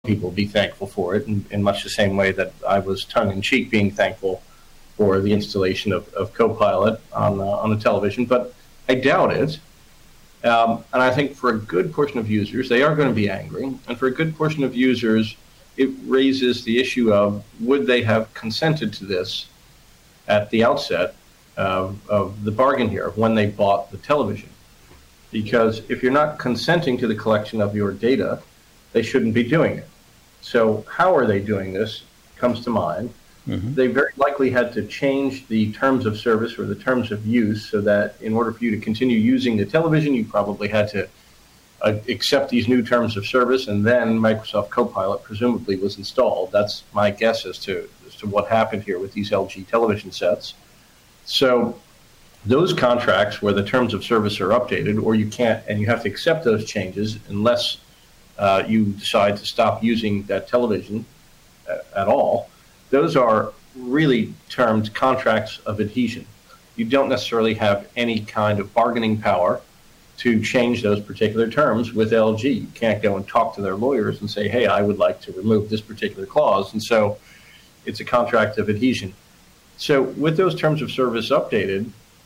people be thankful for it in much the same way that I was tongue-in-cheek being thankful for the installation of Copilot on the television, but I doubt it. And I think for a good portion of users, they are going to be angry. And for a good portion of users, it raises the issue of would they have consented to this at the outset of the bargain here, of when they bought the television. Because if you're not consenting to the collection of your data, they shouldn't be doing it. So how are they doing this comes to mind. Mm-hmm. They very likely had to change the terms of service or the terms of use so that in order for you to continue using the television, you probably had to accept these new terms of service, and then Microsoft Copilot presumably was installed. That's my guess as to what happened here with these LG television sets. So those contracts where the terms of service are updated, or you can't, and you have to accept those changes unless you decide to stop using that television at all, those are really termed contracts of adhesion. You don't necessarily have any kind of bargaining power to change those particular terms with LG. You can't go and talk to their lawyers and say, hey, I would like to remove this particular clause. And so it's a contract of adhesion. So with those terms of service updated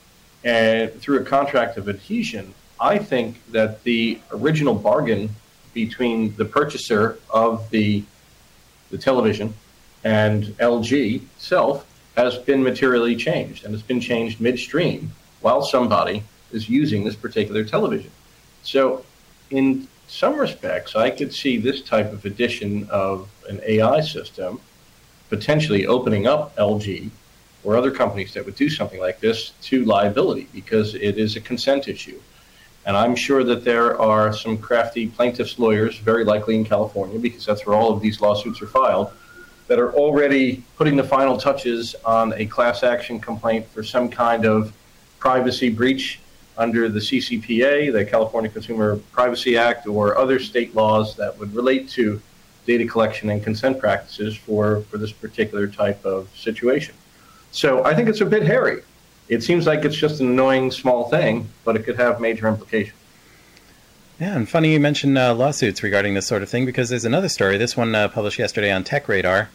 and through a contract of adhesion, I think that the original bargain between the purchaser of the television and LG itself has been materially changed, and it's been changed midstream while somebody is using this particular television. So in some respects, I could see this type of addition of an AI system potentially opening up LG or other companies that would do something like this to liability, because it is a consent issue. And I'm sure that there are some crafty plaintiffs' lawyers, very likely in California, because that's where all of these lawsuits are filed, that are already putting the final touches on a class action complaint for some kind of privacy breach under the CCPA, the California Consumer Privacy Act, or other state laws that would relate to data collection and consent practices for this particular type of situation. So I think it's a bit hairy. It seems like it's just an annoying small thing, but it could have major implications. Yeah, and funny you mentioned lawsuits regarding this sort of thing, because there's another story, this one published yesterday on Tech Radar,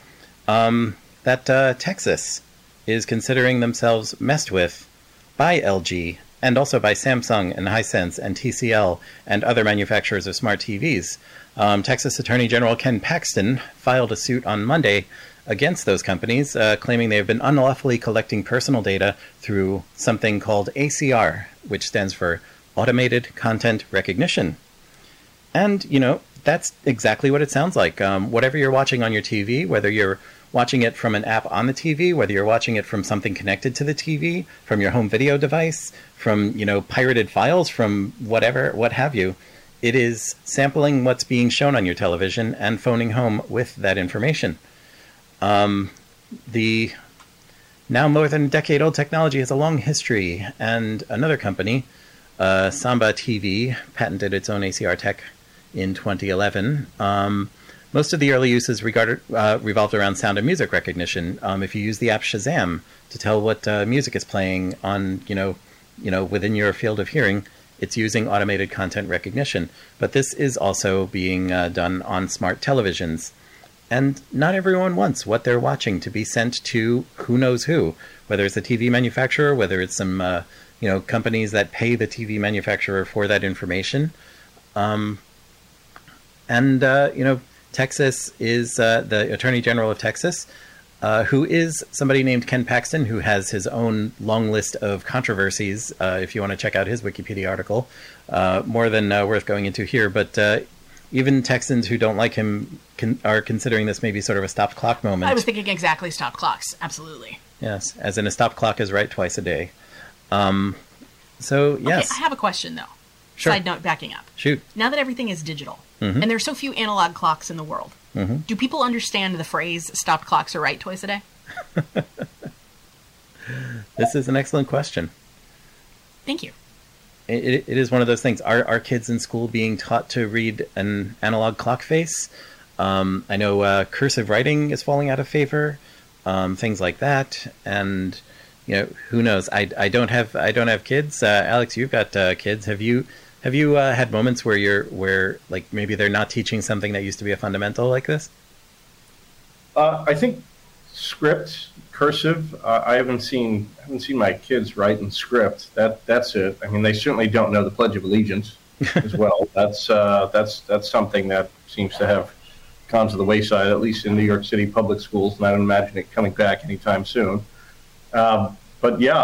that Texas is considering themselves messed with by LG and also by Samsung and Hisense and TCL and other manufacturers of smart TVs. Texas Attorney General Ken Paxton filed a suit on Monday against those companies, claiming they have been unlawfully collecting personal data through something called ACR, which stands for Automated Content Recognition. And, you know, that's exactly what it sounds like. Whatever you're watching on your TV, whether you're watching it from an app on the TV, whether you're watching it from something connected to the TV, from your home video device, from, you know, pirated files, from whatever, what have you, it is sampling what's being shown on your television and phoning home with that information. The now more than a decade-old technology has a long history, and another company, Samba TV, patented its own ACR tech in 2011. Most of the early uses revolved around sound and music recognition. If you use the app Shazam to tell what music is playing on, you know, within your field of hearing, it's using automated content recognition. But this is also being done on smart televisions. And not everyone wants what they're watching to be sent to who knows who, whether it's a TV manufacturer, whether it's some companies that pay the TV manufacturer for that information. Texas is the Attorney General of Texas, who is somebody named Ken Paxton, who has his own long list of controversies, if you want to check out his Wikipedia article, more than worth going into here. But even Texans who don't like him are considering this maybe sort of a stopped clock moment. I was thinking exactly stopped clocks. Absolutely. Yes, as in a stopped clock is right twice a day. So, yes. Okay, I have a question, though. Sure. Side note, backing up. Shoot. Now that everything is digital, and there's so few analog clocks in the world, do people understand the phrase stopped clocks are right twice a day? This is an excellent question. Thank you. It is one of those things. Are kids in school being taught to read an analog clock face? I know cursive writing is falling out of favor, things like that, and who knows? I don't have kids. Alex, you've got kids. Have you Have you had moments where like maybe they're not teaching something that used to be a fundamental like this? I think script, cursive. I haven't seen my kids write in script. That's it. I mean, they certainly don't know the Pledge of Allegiance as well. That's something that seems to have gone to the wayside, at least in New York City public schools, and I don't imagine it coming back anytime soon. But yeah,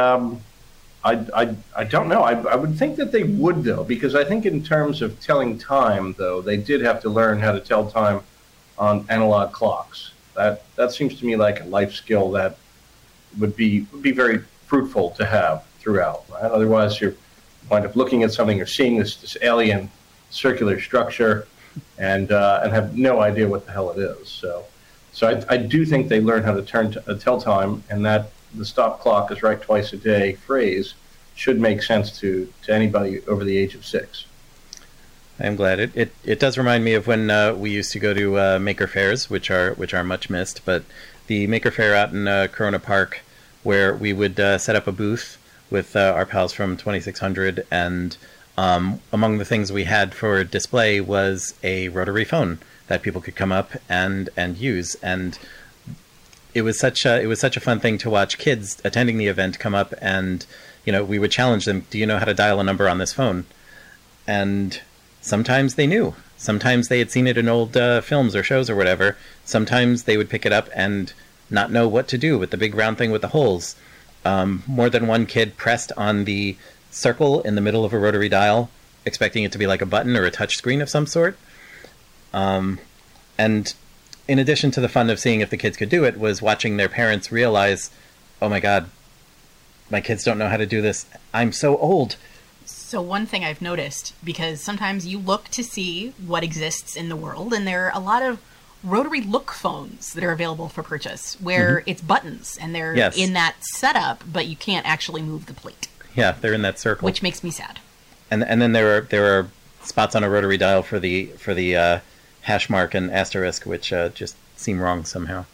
I don't know. I would think that they would, though, because I think in terms of telling time, though, they did have to learn how to tell time on analog clocks. That seems to me like a life skill that would be very fruitful to have throughout. Right? Otherwise, you wind up looking at something or seeing this alien circular structure and have no idea what the hell it is. So I do think they learn how to tell time, and that the stop clock is right twice a day phrase should make sense to anybody over the age of 6. I'm glad. It does remind me of when we used to go to Maker Fairs, which are much missed. But the Maker Fair out in Corona Park, where we would set up a booth with our pals from 2600, and among the things we had for display was a rotary phone that people could come up and use. And it was such a fun thing to watch kids attending the event come up, and we would challenge them. Do you know how to dial a number on this phone? And sometimes they knew. Sometimes they had seen it in old films or shows or whatever. Sometimes they would pick it up and not know what to do with the big round thing with the holes. More than one kid pressed on the circle in the middle of a rotary dial, expecting it to be like a button or a touch screen of some sort. And in addition to the fun of seeing if the kids could do it, was watching their parents realize, oh my God, my kids don't know how to do this. I'm so old. So one thing I've noticed, because sometimes you look to see what exists in the world, and there are a lot of rotary look phones that are available for purchase, where it's buttons, and they're in that setup, but you can't actually move the plate. Yeah, they're in that circle. Which makes me sad. And then there are spots on a rotary dial for the hash mark and asterisk, which just seem wrong somehow.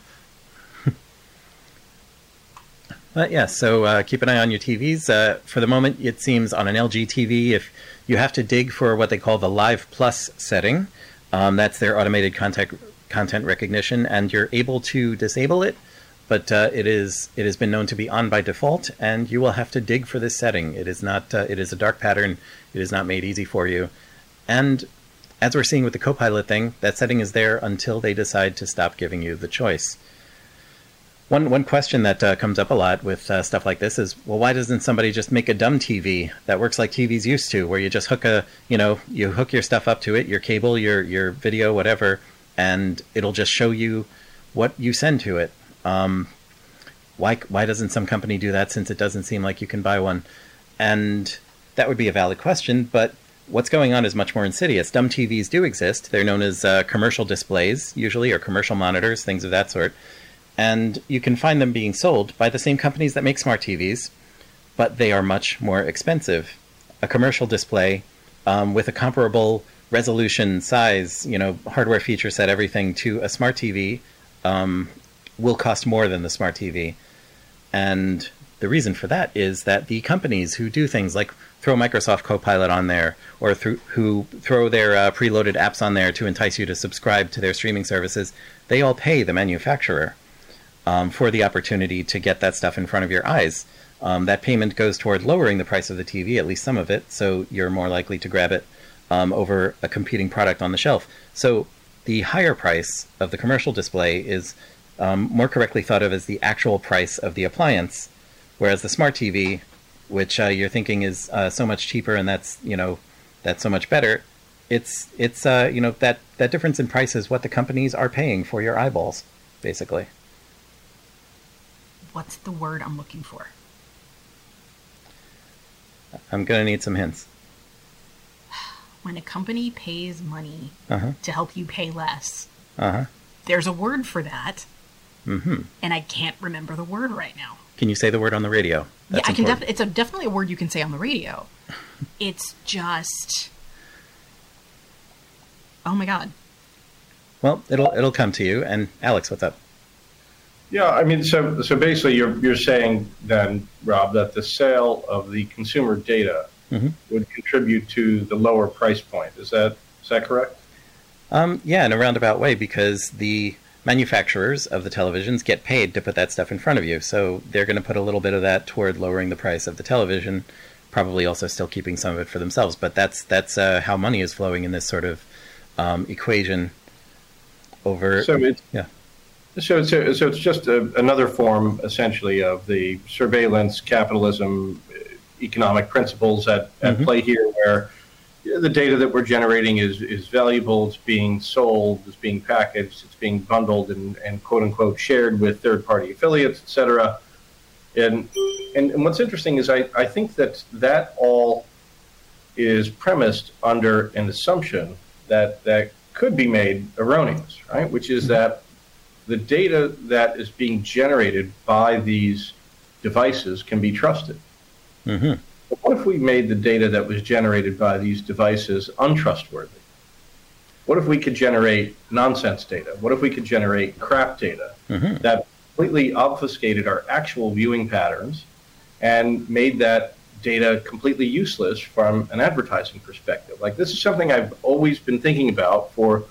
But yeah, so keep an eye on your TVs. For the moment, it seems on an LG TV, if you have to dig for what they call the Live Plus setting, that's their automated content recognition, and you're able to disable it, but it has been known to be on by default, and you will have to dig for this setting. It is not. It is a dark pattern. It is not made easy for you, and as we're seeing with the Copilot thing, that setting is there until they decide to stop giving you the choice. One question that comes up a lot with stuff like this is, well, why doesn't somebody just make a dumb TV that works like TVs used to, where you just hook you hook your stuff up to it, your cable, your video, whatever, and it'll just show you what you send to it. Why doesn't some company do that, since it doesn't seem like you can buy one? And that would be a valid question, but what's going on is much more insidious. Dumb TVs do exist. They're known as commercial displays, usually, or commercial monitors, things of that sort. And you can find them being sold by the same companies that make smart TVs, but they are much more expensive. A commercial display with a comparable resolution, size, hardware feature set, everything to a smart TV will cost more than the smart TV. And the reason for that is that the companies who do things like throw Microsoft Copilot on there, or who throw their preloaded apps on there to entice you to subscribe to their streaming services, they all pay the manufacturer for the opportunity to get that stuff in front of your eyes. That payment goes toward lowering the price of the TV, at least some of it, so you're more likely to grab it over a competing product on the shelf. So the higher price of the commercial display is more correctly thought of as the actual price of the appliance, whereas the smart TV, which you're thinking is so much cheaper and that's so much better, it's that difference in price is what the companies are paying for your eyeballs, basically. What's the word I'm looking for? I'm going to need some hints. When a company pays money to help you pay less, there's a word for that, and I can't remember the word right now. Can you say the word on the radio? That's I can. It's definitely a word you can say on the radio. It's just, oh my God. Well, it'll come to you. And Alex, what's up? Yeah, I mean, so basically, you're saying then, Rob, that the sale of the consumer data would contribute to the lower price point. Is that correct? Yeah, in a roundabout way, because the manufacturers of the televisions get paid to put that stuff in front of you. So they're going to put a little bit of that toward lowering the price of the television, probably also still keeping some of it for themselves. But that's how money is flowing in this sort of equation over... So it's just another form, essentially, of the surveillance capitalism economic principles at play here, where the data that we're generating is valuable, it's being sold, it's being packaged, it's being bundled and quote-unquote shared with third-party affiliates, et cetera. And what's interesting is I think that all is premised under an assumption that could be made erroneous, right? Which is that the data that is being generated by these devices can be trusted. Mm-hmm. But what if we made the data that was generated by these devices untrustworthy? What if we could generate nonsense data? What if we could generate crap data that completely obfuscated our actual viewing patterns and made that data completely useless from an advertising perspective? Like, this is something I've always been thinking about for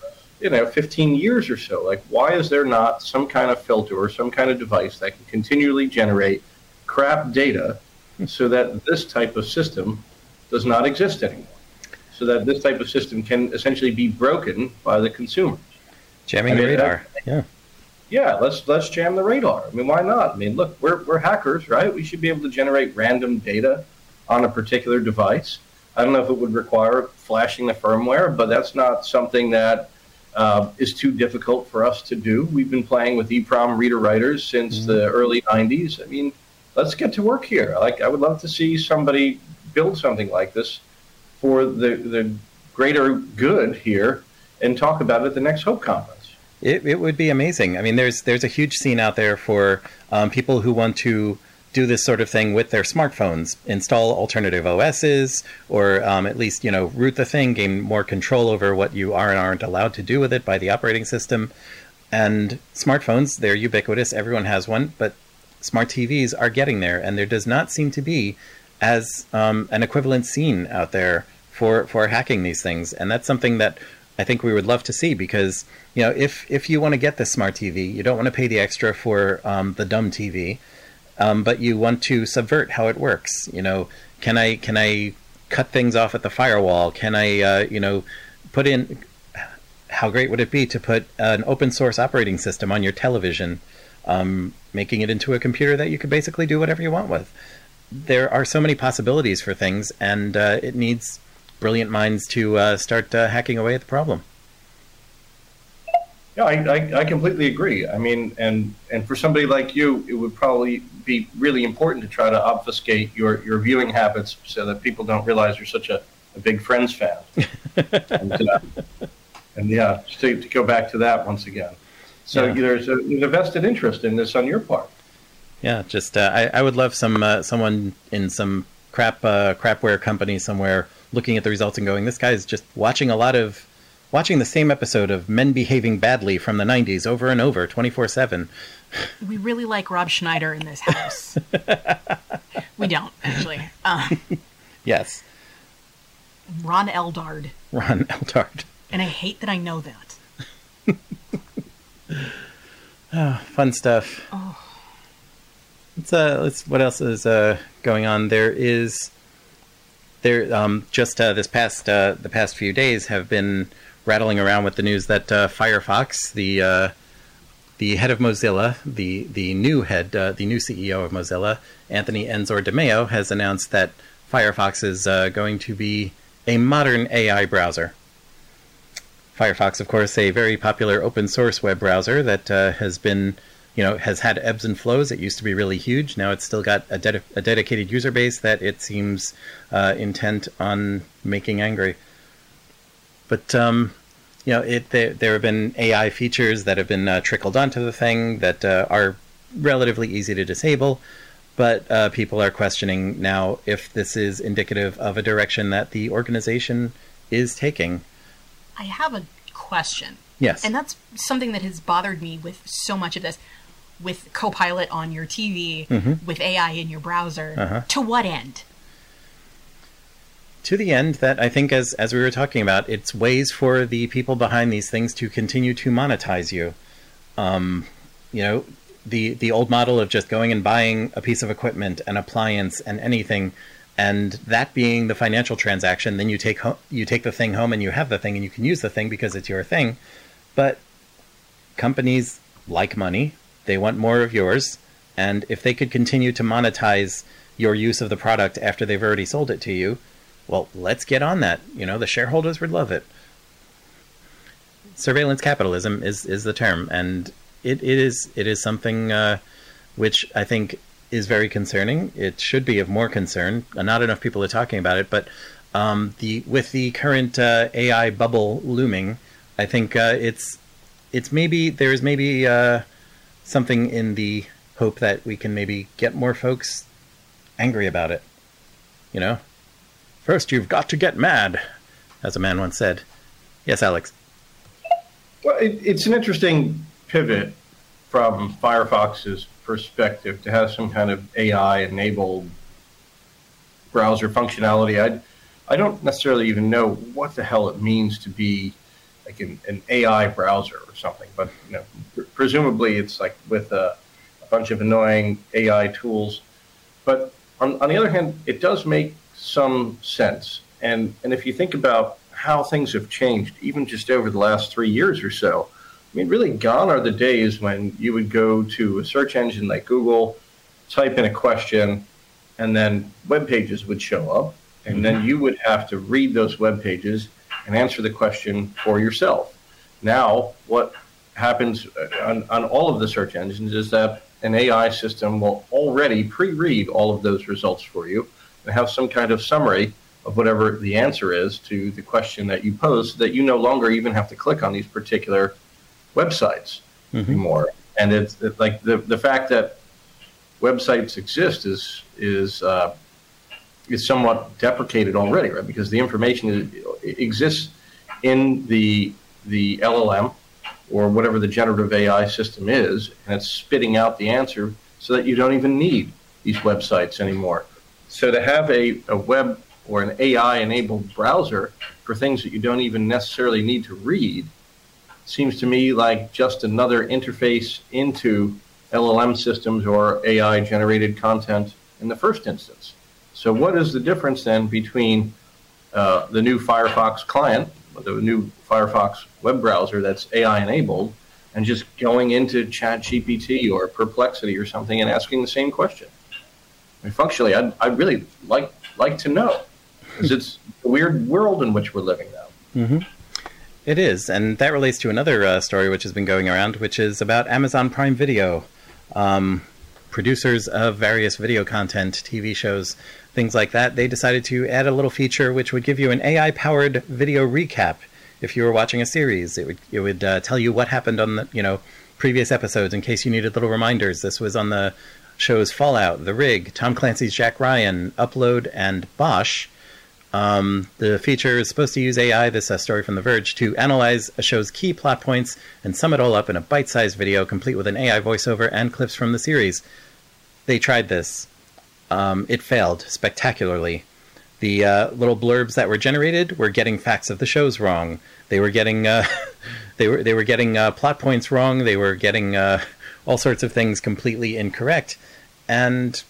15 years or so. Like, why is there not some kind of filter or some kind of device that can continually generate crap data so that this type of system does not exist anymore? So that this type of system can essentially be broken by the consumers. Jamming the radar. Yeah, let's jam the radar. I mean, why not? I mean, look, we're hackers, right? We should be able to generate random data on a particular device. I don't know if it would require flashing the firmware, but that's not something that is too difficult for us to do. We've been playing with EEPROM reader writers since the early 90s. I mean, let's get to work here. I would love to see somebody build something like this for the greater good here and talk about it at the next Hope Conference. It would be amazing. I mean, there's a huge scene out there for people who want to do this sort of thing with their smartphones, install alternative OSs, or at least, root the thing, gain more control over what you are and aren't allowed to do with it by the operating system. And smartphones, they're ubiquitous. Everyone has one, but smart TVs are getting there, and there does not seem to be as an equivalent scene out there for hacking these things. And that's something that I think we would love to see, because if you want to get this smart TV, you don't want to pay the extra for the dumb TV, but you want to subvert how it works. Can I cut things off at the firewall? Can I put in? How great would it be to put an open source operating system on your television, making it into a computer that you could basically do whatever you want with? There are so many possibilities for things, and it needs brilliant minds to start hacking away at the problem. Yeah, I completely agree. I mean, and for somebody like you, it would probably be really important to try to obfuscate your viewing habits so that people don't realize you're such a big Friends fan. and yeah, just to go back to that once again. So there's a vested interest in this on your part. Yeah, just I would love someone in some crapware company somewhere looking at the results and going, this guy's just watching the same episode of Men Behaving Badly from the 90s over and over, 24/7. We really like Rob Schneider in this house. We don't, actually. Yes. Ron Eldard. And I hate that I know that. Oh, fun stuff. Oh. Let's what else is going on? The past few days have been rattling around with the news that Firefox, the head of Mozilla, the new CEO of Mozilla, Anthony Enzor DeMeo, has announced that Firefox is going to be a modern AI browser. Firefox, of course, a very popular open source web browser that has been, has had ebbs and flows. It used to be really huge. Now it's still got a dedicated user base that it seems intent on making angry. But there have been AI features that have been trickled onto the thing that are relatively easy to disable. But people are questioning now if this is indicative of a direction that the organization is taking. I have a question. Yes. And that's something that has bothered me with so much of this. With Copilot on your TV, with AI in your browser, to what end? to the end that I think, as we were talking about, it's ways for the people behind these things to continue to monetize you. The old model of just going and buying a piece of equipment, an appliance, and anything, and that being the financial transaction, then you take the thing home and you have the thing and you can use the thing because it's your thing. But companies like money. They want more of yours. And if they could continue to monetize your use of the product after they've already sold it to you, well, let's get on that. The shareholders would love it. Surveillance capitalism is the term, and it is something which I think is very concerning. It should be of more concern. Not enough people are talking about it, but with the current AI bubble looming, I think there's maybe something in the hope that we can maybe get more folks angry about it. First you've got to get mad, as a man once said. Yes, Alex. Well, it's an interesting pivot from Firefox's perspective to have some kind of AI-enabled browser functionality. I don't necessarily even know what the hell it means to be like an AI browser or something, but presumably it's like with a bunch of annoying AI tools. But on the other hand, it does make some sense. And if you think about how things have changed, even just over the last 3 years or so, I mean, really gone are the days when you would go to a search engine like Google, type in a question, and then web pages would show up, and then you would have to read those web pages and answer the question for yourself. Now, what happens on all of the search engines is that an AI system will already pre-read all of those results for you and have some kind of summary of whatever the answer is to the question that you pose, so that you no longer even have to click on these particular websites anymore. And it's like the fact that websites exist is somewhat deprecated already, right? Because the information exists in the LLM or whatever the generative AI system is, and it's spitting out the answer so that you don't even need these websites anymore. So to have a web or an AI-enabled browser for things that you don't even necessarily need to read seems to me like just another interface into LLM systems or AI-generated content in the first instance. So what is the difference then between the new Firefox client, the new Firefox web browser that's AI-enabled, and just going into ChatGPT or Perplexity or something and asking the same question? I mean, functionally, I'd really like to know, because it's a weird world in which we're living now. It is, and that relates to another story which has been going around, which is about Amazon Prime Video. Producers of various video content, TV shows, things like that, they decided to add a little feature which would give you an AI-powered video recap. If you were watching a series, it would tell you what happened on the previous episodes in case you needed little reminders. This was on the shows Fallout, The Rig, Tom Clancy's Jack Ryan, Upload, and Bosch. The feature is supposed to use AI, this story from The Verge, to analyze a show's key plot points and sum it all up in a bite-sized video complete with an AI voiceover and clips from the series. They tried this. It failed spectacularly. The little blurbs that were generated were getting facts of the shows wrong. They were getting they were getting plot points wrong. They were getting all sorts of things completely incorrect. And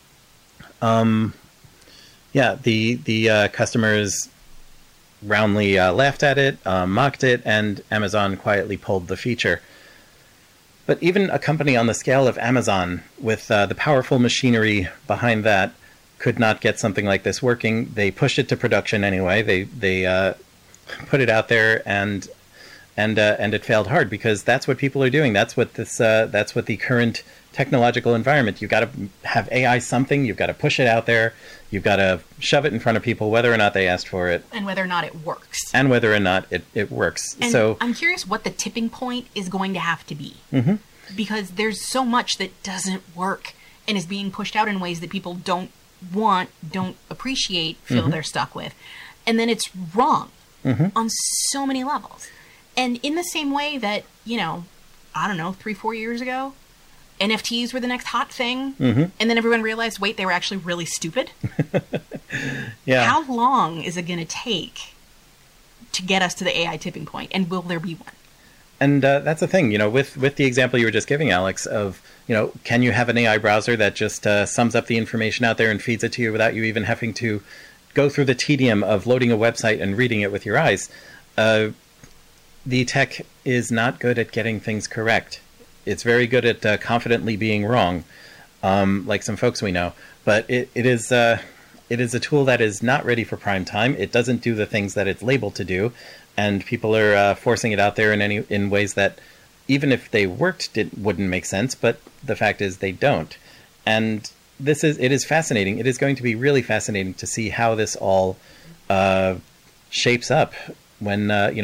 the customers roundly laughed at it, mocked it, and Amazon quietly pulled the feature. But even a company on the scale of Amazon, with the powerful machinery behind that, could not get something like this working. They pushed it to production anyway. They put it out there, and it failed hard, because that's what people are doing. That's what that's what the current technological environment. You've got to have AI something. You've got to push it out there. You've got to shove it in front of people, whether or not they asked for it, and whether or not it works, it works. And so I'm curious what the tipping point is going to have to be, because there's so much that doesn't work and is being pushed out in ways that people don't want, don't appreciate, feel they're stuck with, and then it's wrong on so many levels. And in the same way that, I don't know, 3-4 years ago, NFTs were the next hot thing. Mm-hmm. And then everyone realized, wait, they were actually really stupid. Yeah. How long is it going to take to get us to the AI tipping point? And will there be one? And that's the thing, with the example you were just giving, Alex, of, can you have an AI browser that just sums up the information out there and feeds it to you without you even having to go through the tedium of loading a website and reading it with your eyes? The tech is not good at getting things correct. It's very good at confidently being wrong, like some folks we know. But it is a tool that is not ready for prime time. It doesn't do the things that it's labeled to do, and people are forcing it out there in ways that, even if they worked, wouldn't make sense. But the fact is, they don't. And it is fascinating. It is going to be really fascinating to see how this all shapes up when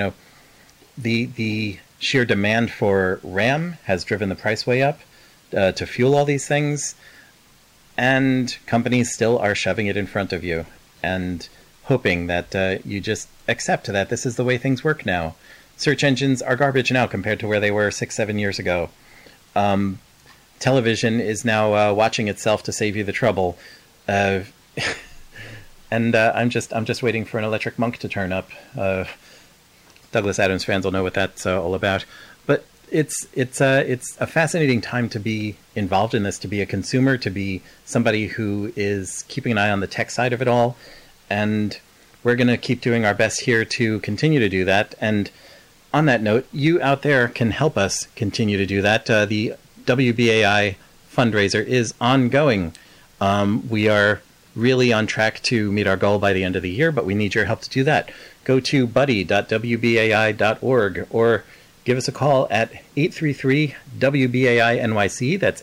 the sheer demand for RAM has driven the price way up to fuel all these things, and companies still are shoving it in front of you and hoping that you just accept that this is the way things work now. Search engines are garbage now compared to where they were 6-7 years ago. Television is now watching itself to save you the trouble. And I'm just waiting for an Electric Monk to turn up. Douglas Adams fans will know what that's all about. But it's a fascinating time to be involved in this, to be a consumer, to be somebody who is keeping an eye on the tech side of it all. And we're going to keep doing our best here to continue to do that. And on that note, you out there can help us continue to do that. The WBAI fundraiser is ongoing. We are really on track to meet our goal by the end of the year, but we need your help to do that. Go to buddy.wbai.org or give us a call at 833-WBAI-NYC. That's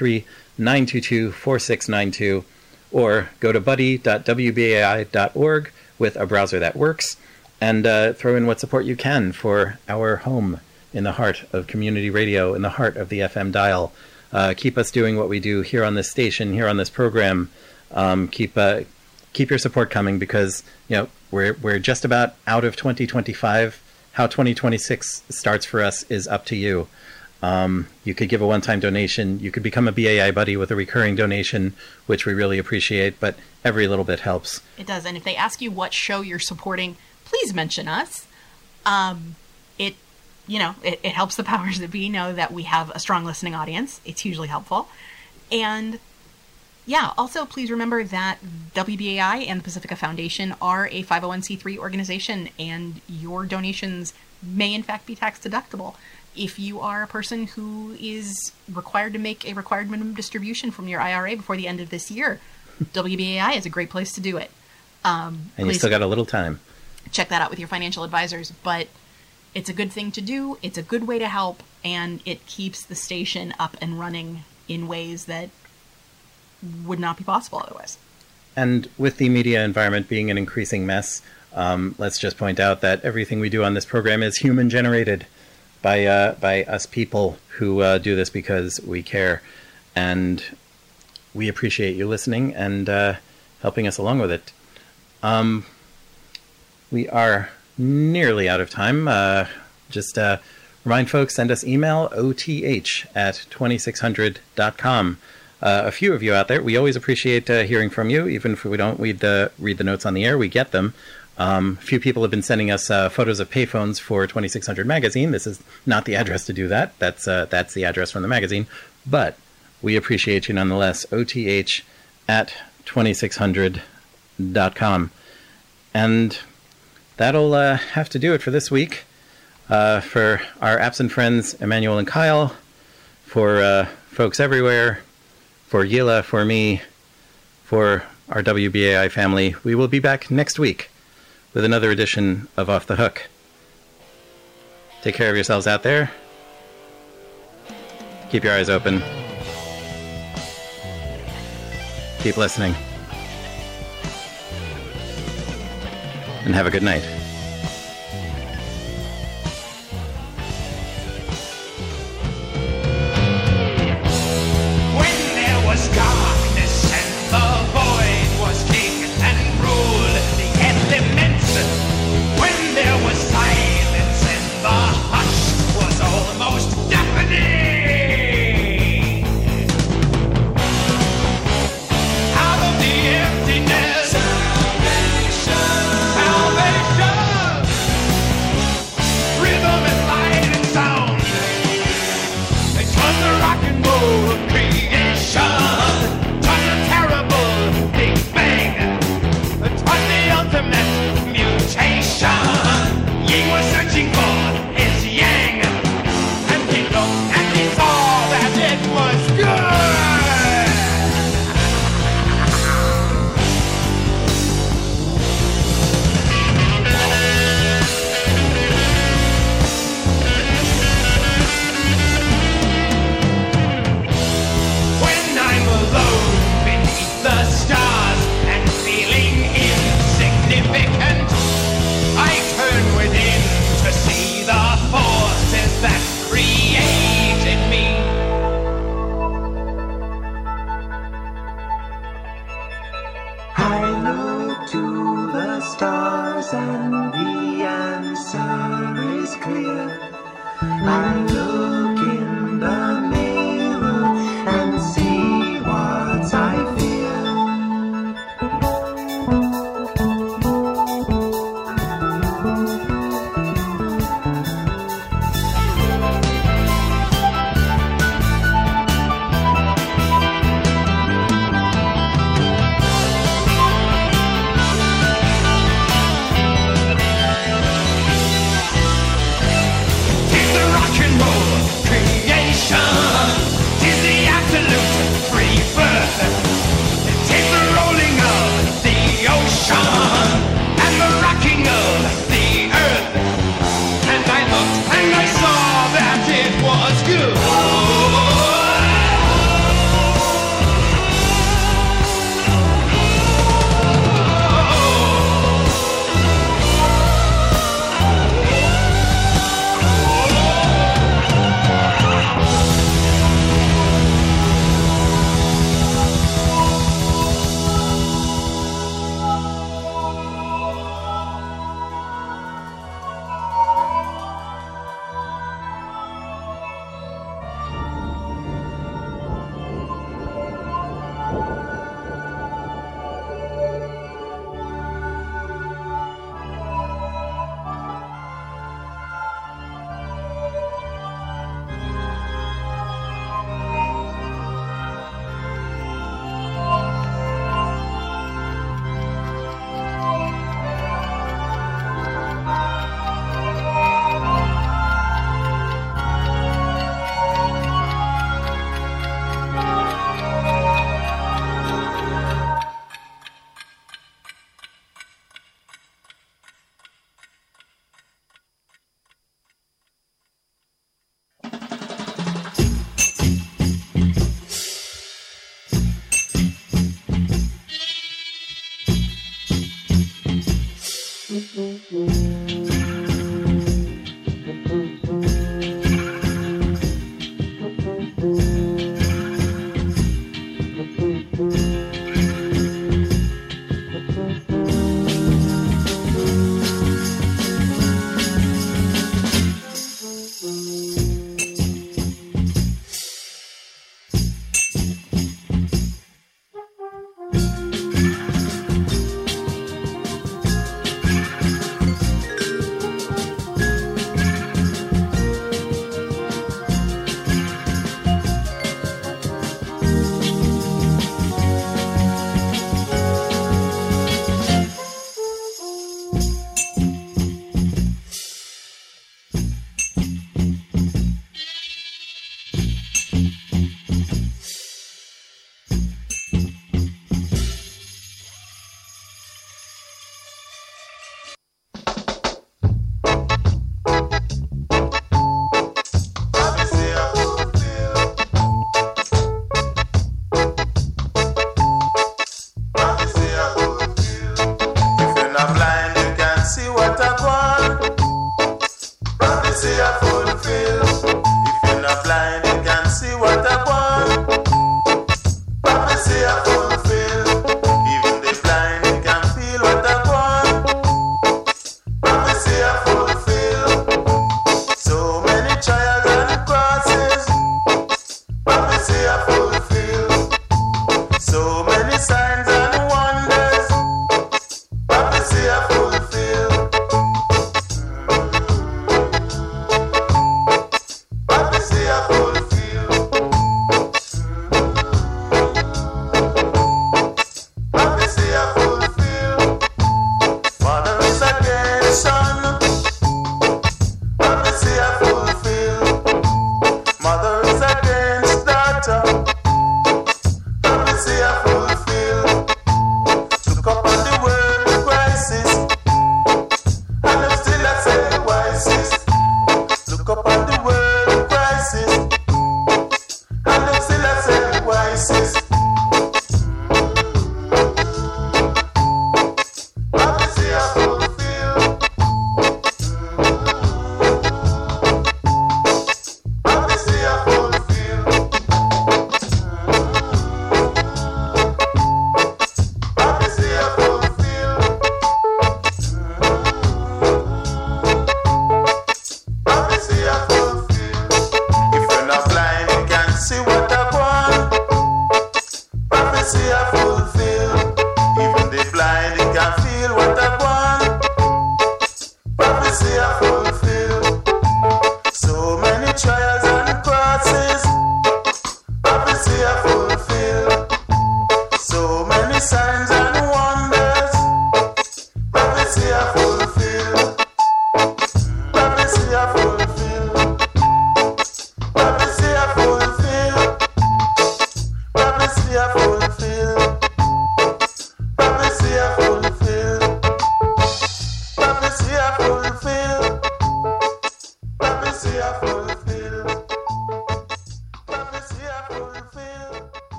833-922-4692. Or go to buddy.wbai.org with a browser that works and throw in what support you can for our home in the heart of community radio, in the heart of the FM dial. Keep us doing what we do here on this station, here on this program. Keep your support coming, because we're just about out of 2025. How 2026 starts for us is up to you. You could give a one-time donation. You could become a BAI buddy with a recurring donation, which we really appreciate, but every little bit helps. It does. And if they ask you what show you're supporting, please mention us. It helps the powers that be know that we have a strong listening audience. It's hugely helpful. And yeah, also please remember that WBAI and the Pacifica Foundation are a 501c3 organization, and your donations may in fact be tax deductible. If you are a person who is required to make a required minimum distribution from your IRA before the end of this year, WBAI is a great place to do it. And you still got a little time. Check that out with your financial advisors, but it's a good thing to do. It's a good way to help, and it keeps the station up and running in ways that would not be possible otherwise. And with the media environment being an increasing mess, let's just point out that everything we do on this program is human generated by us people who do this because we care. And we appreciate you listening and helping us along with it. We are nearly out of time. Just remind folks, send us email, oth@2600.com. A few of you out there, we always appreciate hearing from you, even if we don't read the notes on the air. We get them. A few people have been sending us photos of payphones for 2600 magazine. This is not the address to do that. That's the address from the magazine. But we appreciate you nonetheless. oth@2600.com. And that'll have to do it for this week. For our absent friends, Emmanuel and Kyle, for folks everywhere, for Yila, for me, for our WBAI family, we will be back next week with another edition of Off the Hook. Take care of yourselves out there. Keep your eyes open. Keep listening. And have a good night. and he saw that it was good. When I'm alone beneath the stars and feeling insignificant, I turn within to see the forces that created me. I look to the stars and the answer is clear. I look in the mirror and see what I fear. Tis the rock and roll creation, tis the absolute free birth, tis the rolling of the ocean and the rocking of the earth. And I looked and I saw that it was good.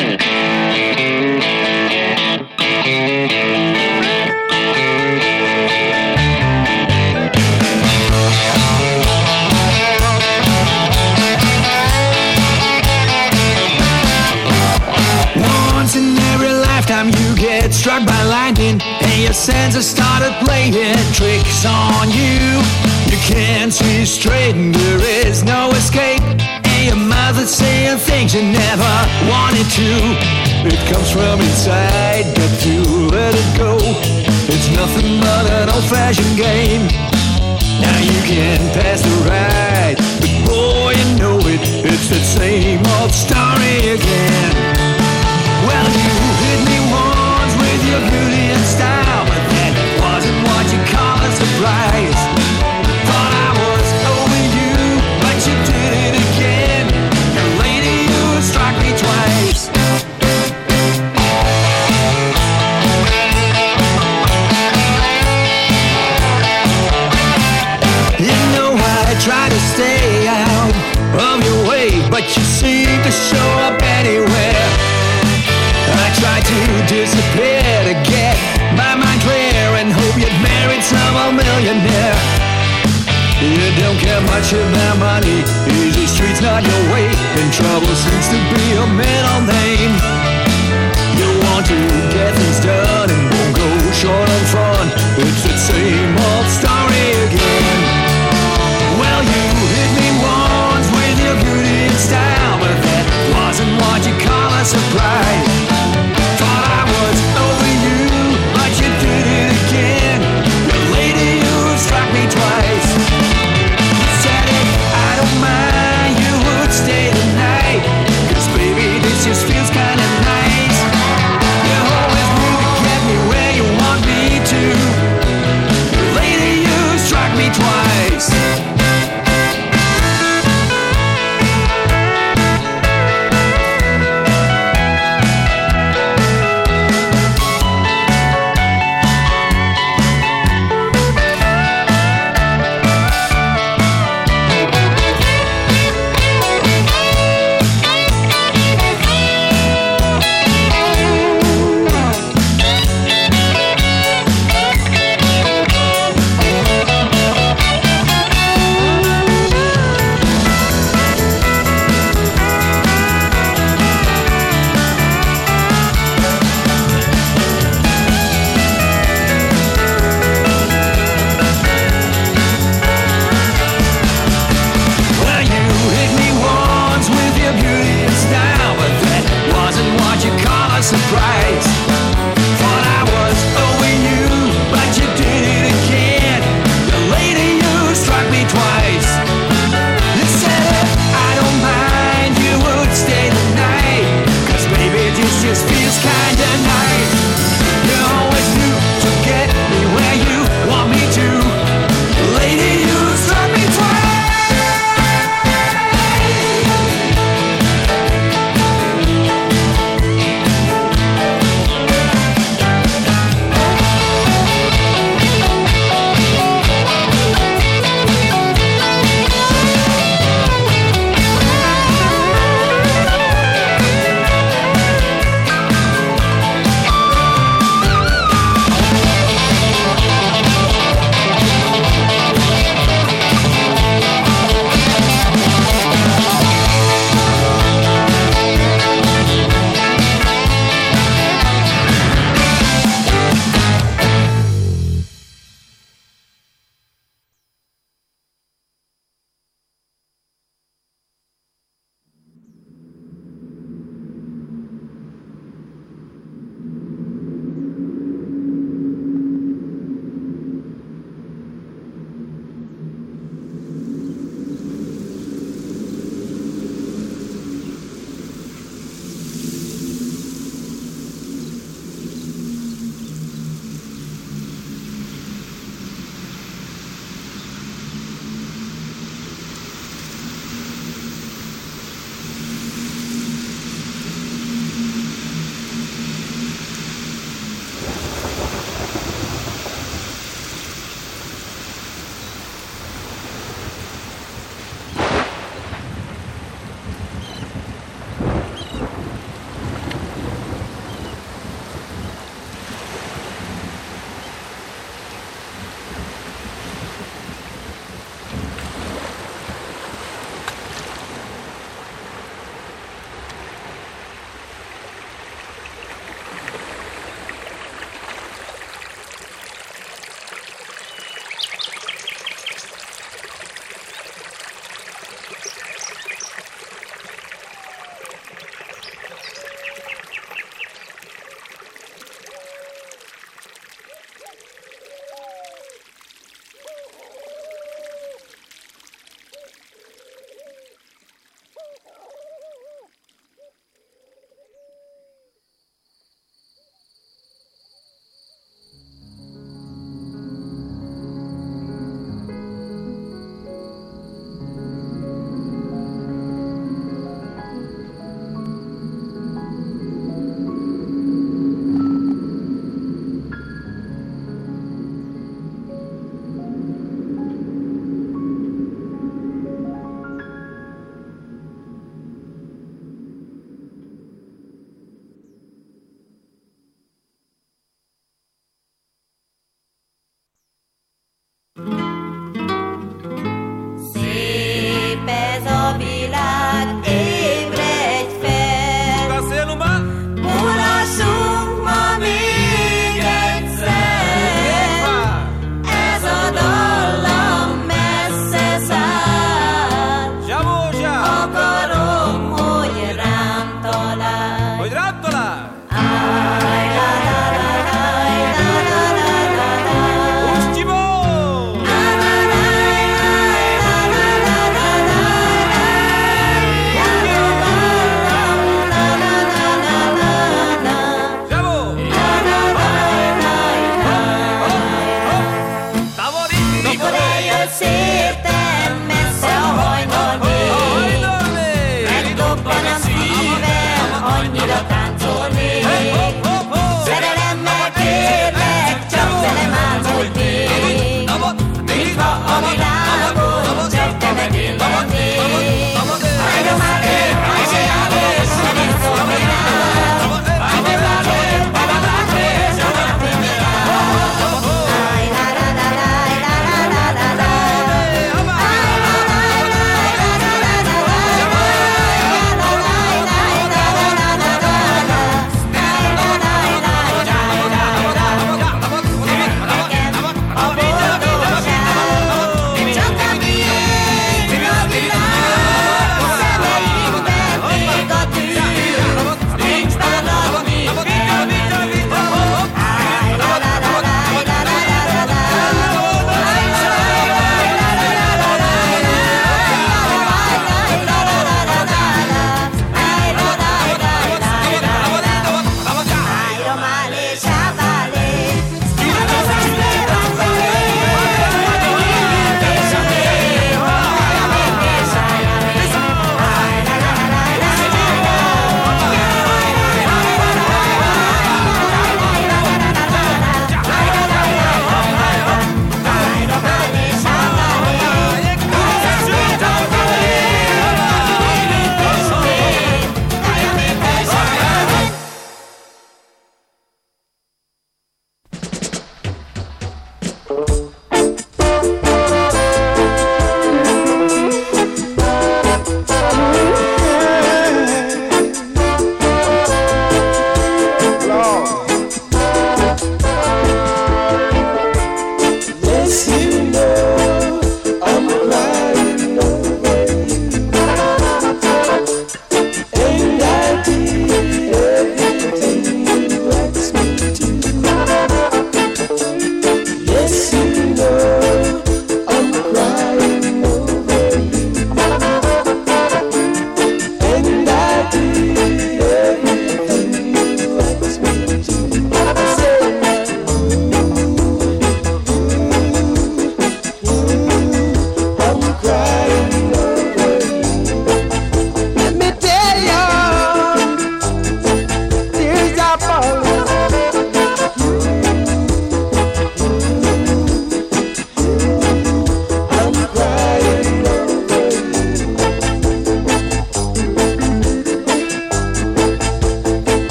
Struck by lightning and your senses started playing tricks on you. You can't see straight and there is no escape, and your mouth is saying things you never wanted to. It comes from inside, but you let it go. It's nothing but an old-fashioned game. Now you can pass the ride, but boy you know it, it's that same old story again. Well, you hit me once with your beauty and style, but that wasn't what you call a surprise. Thought I was over you, but you did it again. The lady who struck me twice. You know I try to stay out of your way, but you seem to show up anywhere. I tried to disappear to get my mind clear and hope you'd married some old millionaire. You don't care much about money, easy streets not your way, and trouble seems to be your middle name. You want to get things done and won't go short on fun. It's the same old story again. Well, you hit me once with your beauty and style, but that wasn't what you call a surprise. Thought I was over you, but you did it again. The lady who struck me twice. You said if I don't mind, you would stay the night, 'cause baby, this just feels kinda nice. You always knew to get me where you want me to. The lady who struck me twice. Surprise. Thought I was over you, but you did it again. The lady who struck me twice. You said if I don't mind, you would stay the night, 'cause baby, this just feels kinda nice. You always knew to get me where you want me to. The lady who struck me twice.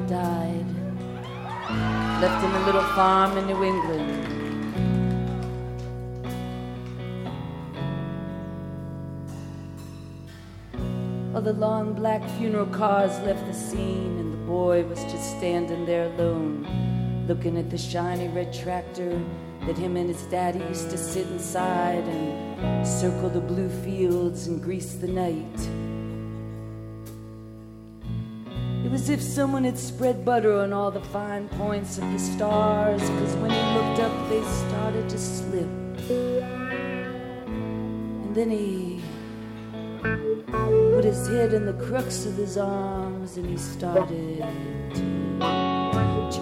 died. Left him a little farm in New England. Well, the long black funeral cars left the scene, and the boy was just standing there alone, looking at the shiny red tractor that him and his daddy used to sit inside and circle the blue fields and grease the night. It was as if someone had spread butter on all the fine points of the stars, because when he looked up, they started to slip. And then he put his head in the crux of his arms and he started to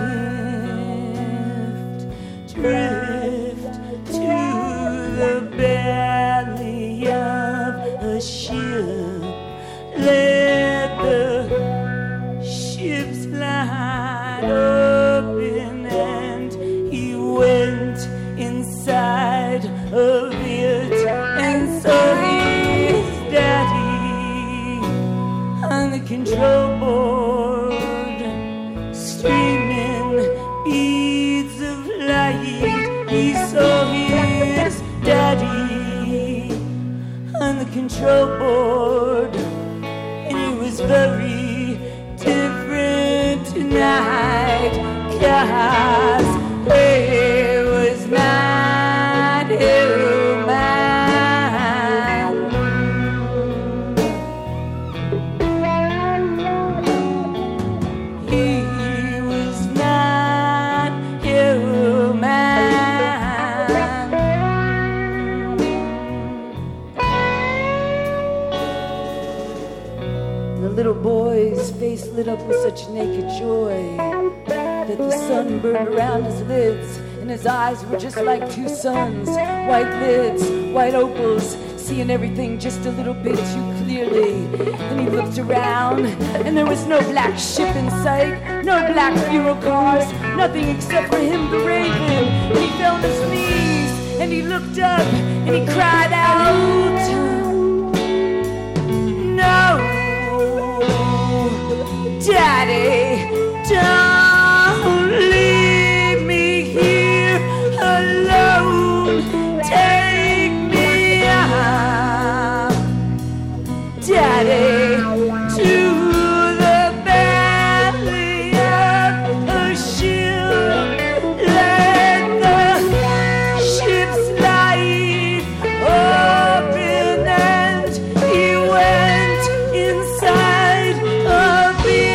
drift to the belly of a ship. Let the ship's line open and he went inside of it and saw his daddy on the control board, streaming beads of light. He saw his daddy on the control board, and it was very different tonight, 'cause he was not human. Little boy's face lit up with such naked joy that the sun burned around his lids, and his eyes were just like two suns, white lids, white opals, seeing everything just a little bit too clearly. And he looked around, and there was no black ship in sight, no black funeral cars, nothing except for him, the raven. And he fell on his knees, and he looked up, and he cried out, "No! Daddy, don't leave me here alone. Take me out, Daddy, to the belly of a ship. Let the ship's light open," and he went inside of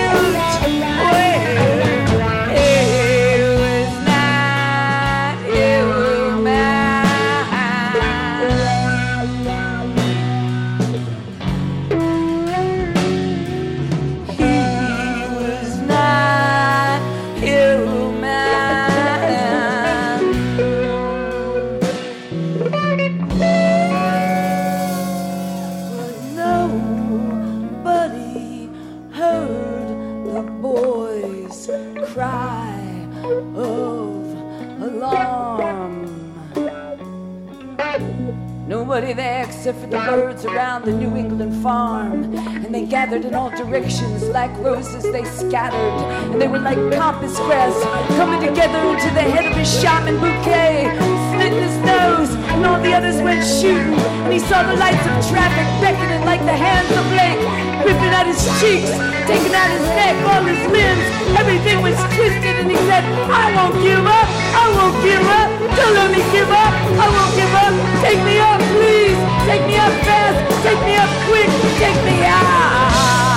nobody there except for the birds around the New England farm. And they gathered in all directions like roses they scattered. And they were like pampas grass coming together into the head of his shaman bouquet, slitting his nose, and all the others went shooting. And he saw the lights of traffic beckoning like the hands of Lake, ripping out his cheeks, taking out his neck, all his limbs. Everything was twisted, and he said, "I won't give up, I won't give up, don't let me give up, I won't give up, take me up, please, take me up fast, take me up quick, take me out,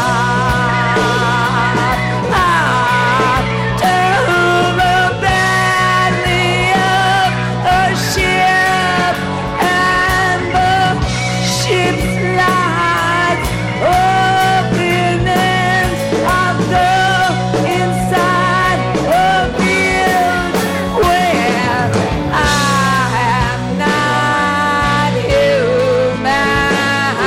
to the belly of a ship, and the ship's lights open, and I'll go inside a field where I am not human."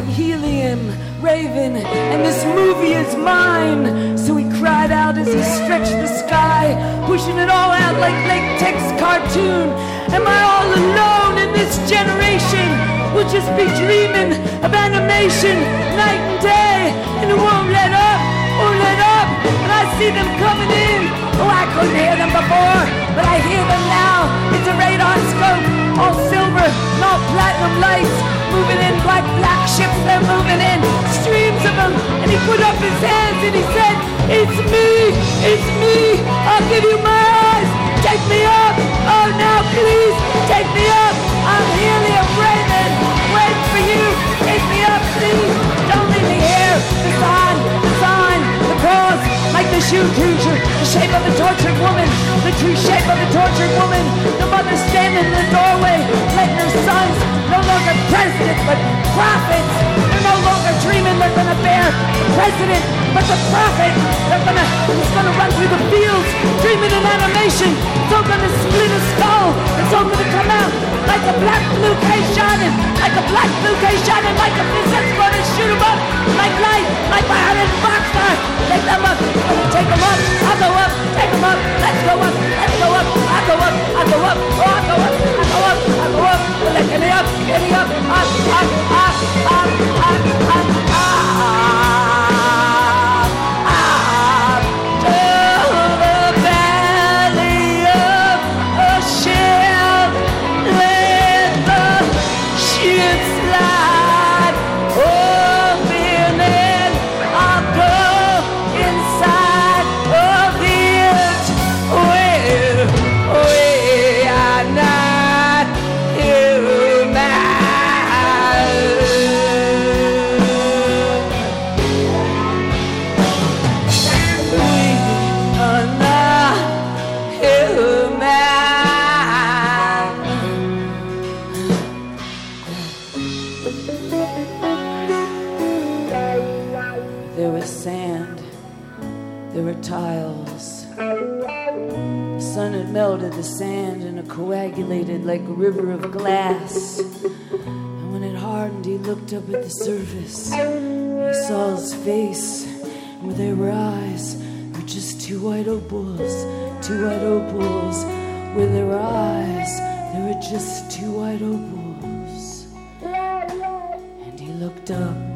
am helium, raven, and this movie is mine. So he cried out as he stretched the sky, pushing it all out like latex cartoon. Am I all alone in this generation? We'll just be dreaming of animation night and day, and it won't let up, won't let up. And I see them coming in. Oh, I couldn't hear them before, but I hear them now. It's a radar scope, all silver, and all platinum lights. Moving in like black ships, they're moving in, streams of them. And he put up his hands and he said, it's me, I'll give you my eyes. Take me up, oh now please, take me up. I'm helium Raven, waiting for you. Take me up, please, don't leave me here. The sign, the cross, like the shoe creature, the shape of a tortured woman, the true shape of a tortured woman. The mother standing in the doorway, letting her sons, no longer presidents, but prophets. They're no longer dreaming they're gonna bear the president, but the prophet. He's gonna run through the fields, dreaming in animation. It's all gonna split a skull. It's all gonna come out like a black blue case shining, like a black blue case shining, like a fist that's gonna shoot him up, like light, like my heart in Foxstar. Take them up, take them up, I'll go up, take them up, let's go up, let's go up, I'll go up, I'll go up, oh I'll go up, I'll go up, I'll go up, get me up, the sand and it coagulated like a river of glass. And when it hardened, he looked up at the surface. He saw his face, and where there were eyes, were just two white opals, two white opals. Where there were eyes, there were just two white opals. And he looked up